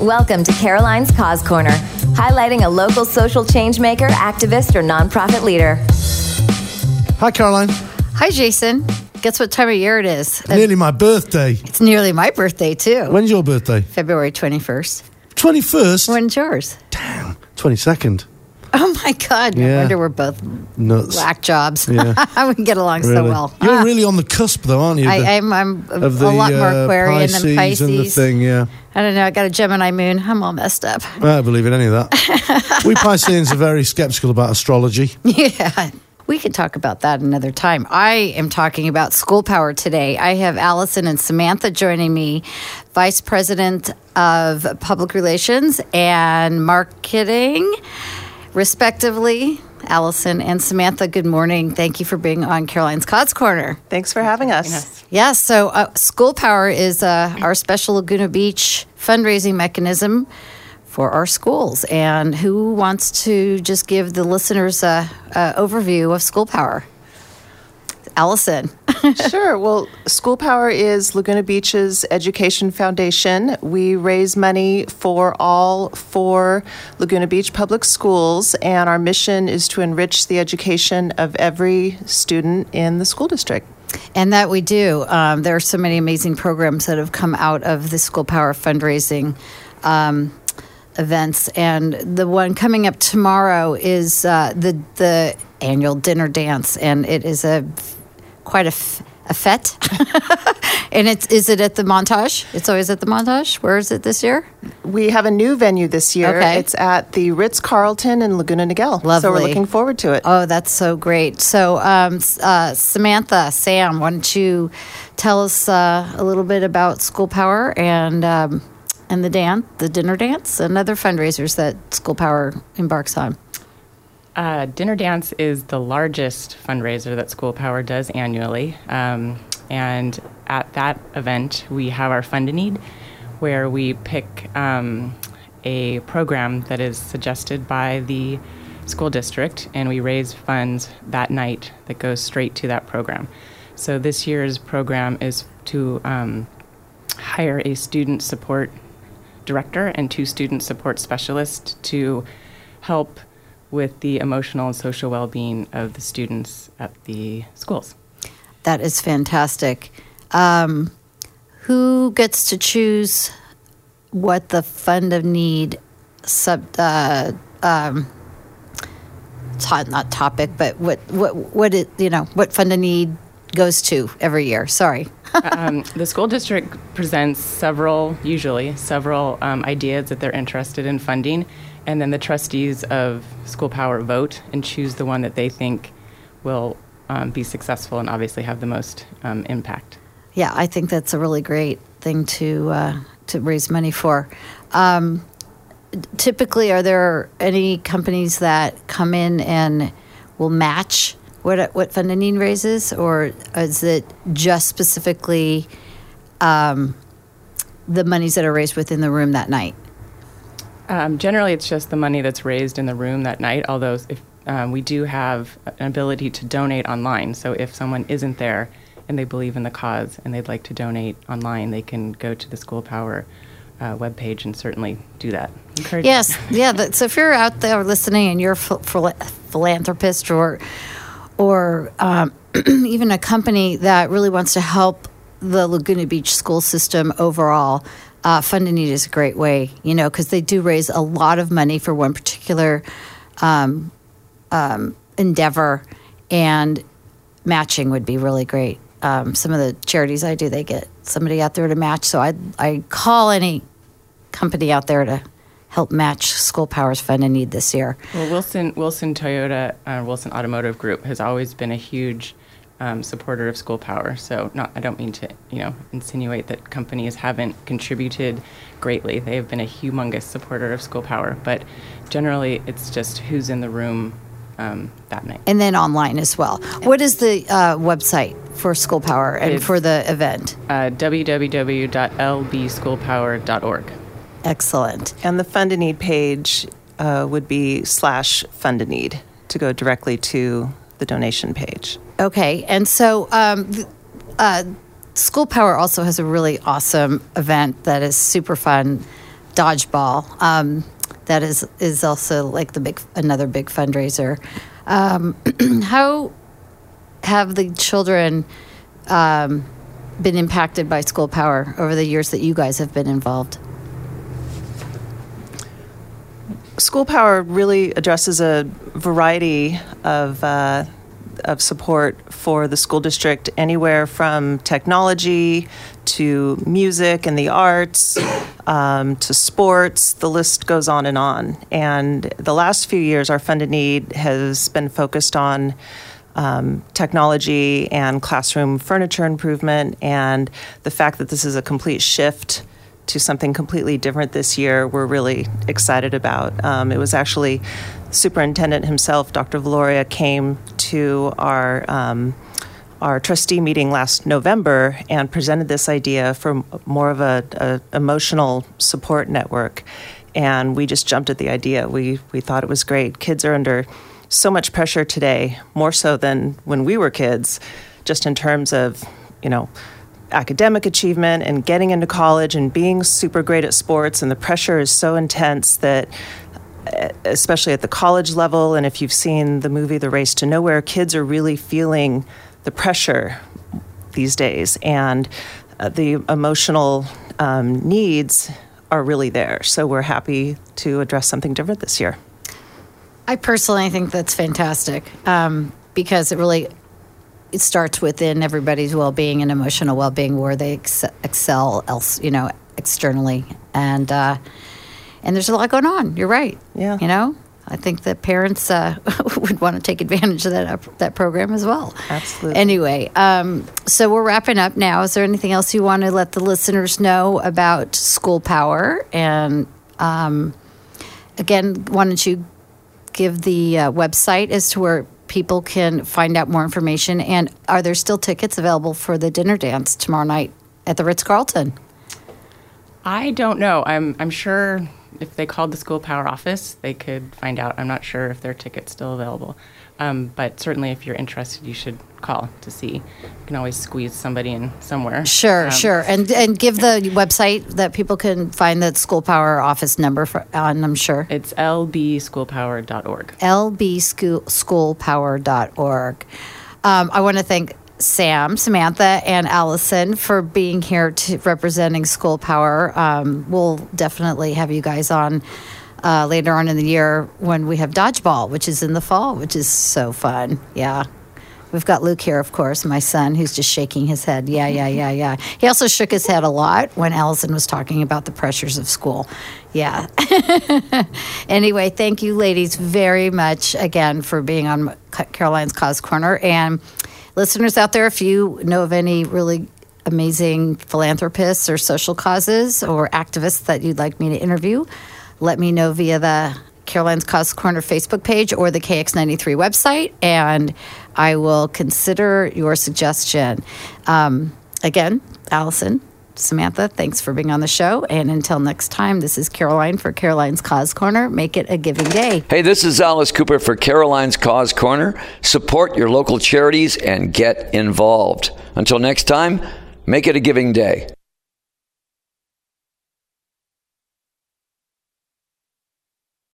Welcome to Caroline's Cause Corner, highlighting a local social change maker, activist, or nonprofit leader. Hi, Caroline. Hi, Jason. Guess what time of year it is? Nearly my birthday. It's nearly my birthday, too. When's your birthday? February 21st. 21st? When's yours? Damn, 22nd. Oh, my God. No wonder we're both nuts. whack jobs. Yeah. We get along Really? so well. You're really on the cusp, though, aren't you? I'm a lot more Aquarian than Pisces. And the thing, yeah. I don't know. I got a Gemini moon. I'm all messed up. I don't believe in any of that. We Pisceans are very skeptical about astrology. Yeah. We can talk about that another time. I am talking about School Power today. I have Allison and Samantha joining me, Vice President of Public Relations and Marketing, respectively. Allison and Samantha, good morning. Thank you for being on Caroline's Cause Corner. Thanks for having us. Yes, so School Power is our special Laguna Beach fundraising mechanism for our schools. And who wants to just give the listeners a overview of School Power? Allison. Sure. Well, School Power is Laguna Beach's education foundation. We raise money for all 4 Laguna Beach public schools, and our mission is to enrich the education of every student in the school district. And that we do. There are so many amazing programs that have come out of the School Power fundraising events, and the one coming up tomorrow is the annual dinner dance, and it is quite a fete. And is it at the Montage? It's always at the Montage. Where is it this year? We have a new venue this year. Okay. It's at the Ritz-Carlton in Laguna Niguel. Lovely. So we're looking forward to it. Oh, that's so great. So Samantha, Sam, why don't you tell us a little bit about School Power and the dinner dance, and other fundraisers that School Power embarks on? Dinner Dance is the largest fundraiser that School Power does annually. And at that event, we have our Fund a Need, where we pick a program that is suggested by the school district, and we raise funds that night that goes straight to that program. So this year's program is to hire a student support director and 2 student support specialists to help with the emotional and social well-being of the students at the schools. That is fantastic. Who gets to choose what the Fund of Need not topic, but what Fund of Need goes to every year? Sorry. The school district presents several ideas that they're interested in funding, and then the trustees of School Power vote and choose the one that they think will be successful and obviously have the most impact. Yeah, I think that's a really great thing to raise money for. Typically, are there any companies that come in and will match what Fund a Need raises, or is it just specifically the monies that are raised within the room that night? Generally, it's just the money that's raised in the room that night, although if we do have an ability to donate online. So if someone isn't there and they believe in the cause and they'd like to donate online, they can go to the School Power webpage and certainly do that. Yes, yeah. So if you're out there listening and you're a philanthropist or even a company that really wants to help the Laguna Beach school system overall, Fund a Need is a great way, because they do raise a lot of money for one particular endeavor, and matching would be really great. Some of the charities I do, they get somebody out there to match. So I call any company out there to help match School Power's Fund a Need this year. Well, Wilson Toyota, Wilson Automotive Group has always been a huge supporter of School Power. So I don't mean to, insinuate that companies haven't contributed greatly. They have been a humongous supporter of School Power, but generally it's just who's in the room that night. And then online as well. What is the website for School Power and for the event? www.lbschoolpower.org. Excellent. And the Fund a Need page would be /Fund a Need to go directly to the donation page. Okay. And so School Power also has a really awesome event that is super fun dodgeball. That is also like another big fundraiser. How have the children been impacted by School Power over the years that you guys have been involved? School Power really addresses a variety of support for the school district, anywhere from technology to music and the arts to sports. The list goes on. And the last few years, our funded need has been focused on technology and classroom furniture improvement, and the fact that this is a complete shift to something completely different this year, we're really excited about. It was actually superintendent himself, Dr. Valoria, came to our trustee meeting last November and presented this idea for more of a emotional support network. And we just jumped at the idea. We thought it was great. Kids are under so much pressure today, more so than when we were kids, just in terms of, academic achievement and getting into college and being super great at sports. And the pressure is so intense that, especially at the college level, and if you've seen the movie The Race to Nowhere, kids are really feeling the pressure these days. And the emotional needs are really there. So we're happy to address something different this year. I personally think that's fantastic because it starts within everybody's well-being and emotional well-being, where they excel externally, and there's a lot going on. You're right. Yeah. I think that parents would want to take advantage of that program as well. Absolutely. Anyway, so we're wrapping up now. Is there anything else you want to let the listeners know about School Power? And again, why don't you give the website as to where people can find out more information, and are there still tickets available for the dinner dance tomorrow night at the Ritz-Carlton? I don't know. I'm sure if they called the School Power office, they could find out. I'm not sure if their ticket's still available. But certainly if you're interested, you should call to see. You can always squeeze somebody in somewhere. Sure. And give the website that people can find the School Power office number on, I'm sure. It's lbschoolpower.org. lbschoolpower.org. I want to thank Sam, Samantha, and Allison for being here representing School Power. We'll definitely have you guys on later on in the year when we have dodgeball, which is in the fall, which is so fun. Yeah. We've got Luke here, of course, my son, who's just shaking his head. Yeah. He also shook his head a lot when Allison was talking about the pressures of school. Yeah. Anyway, thank you, ladies, very much again for being on Caroline's Cause Corner. And listeners out there, if you know of any really amazing philanthropists or social causes or activists that you'd like me to interview, let me know via the Caroline's Cause Corner Facebook page or the KX93 website, and I will consider your suggestion. Again, Allison, Samantha, thanks for being on the show. And until next time, this is Caroline for Caroline's Cause Corner. Make it a giving day. Hey, this is Alice Cooper for Caroline's Cause Corner. Support your local charities and get involved. Until next time, make it a giving day.